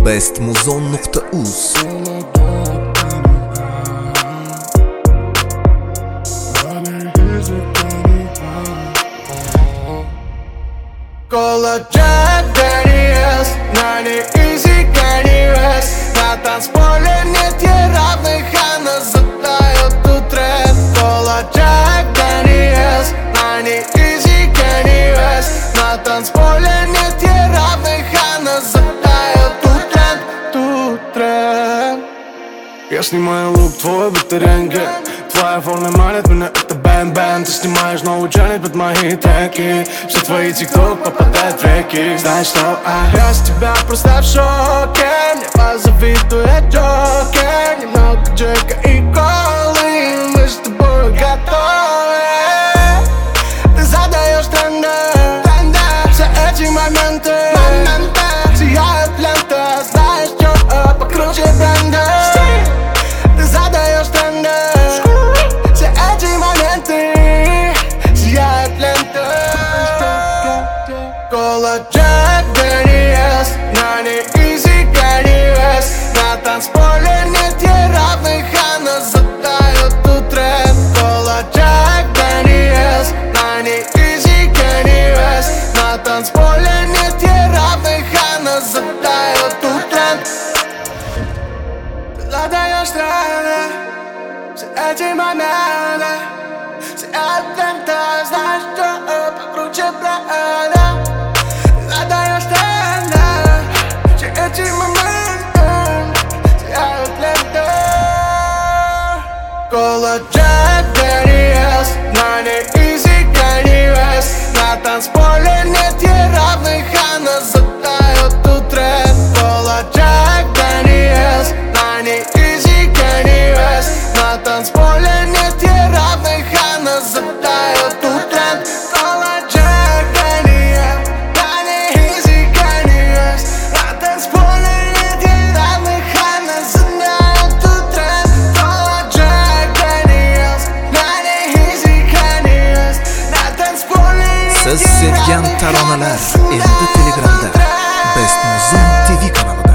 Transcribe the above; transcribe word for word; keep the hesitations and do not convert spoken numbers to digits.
best muzon nuqta uz. Кола Джек Дэниелс, на не изи Кенни Вест. На танцполе нет ей равных, она задает тут рэп. Кола Джек Дэниелс, на не изи Кенни Вест. На танцполе нет ей равных, она задает тут рэп, тут рэп. Я снимаю лук твой, будто рентген. Твоя форма манит меня, это бэм-бэм. Ты снимаешь новый челлендж под мои треки. Все твои тикток попадают в реки. Знаешь что, а? Я с тебя просто в шоке. Мне позавидует Джокер. Немного Джека и колы. Мы с тобой готовы. Ты задаешь тренды. Все эти моменты сияют лента. Знаешь что, покруче бренда. Ты задаешь тренды. Кола Джек Дэниелс, на не изи Кенни Вест. На танцполе нет ей равных, она задает тут рэп. Кола Джек Дэниелс, на не изи Кенни Вест. На танцполе нет ей равных, она задает тут рэп. Ты задаешь тренды, все эти моменты сияют лента. Знаешь что, покруче бренда. Задаешь тренды, все эти моменты сияют лента. Кола Джек Дэниелс, на не изи Кенни Вест. На танцполе нет ей равных, она задает тут рэп. Кола Джек Дэниелс, на не изи Кенни Вест. На танцполе нет ей равных, она задает тут рэп. Кола Джек Дэниелс, на не изи Кенни Вест. На танцполе нет ей равных, она задает тут рэп. Кола Джек Дэниелс, на не изи Кенni West. На танцполе нет ей равных, Siz sevgan taronalar endi Telegramda Best Muzon T V kanalida.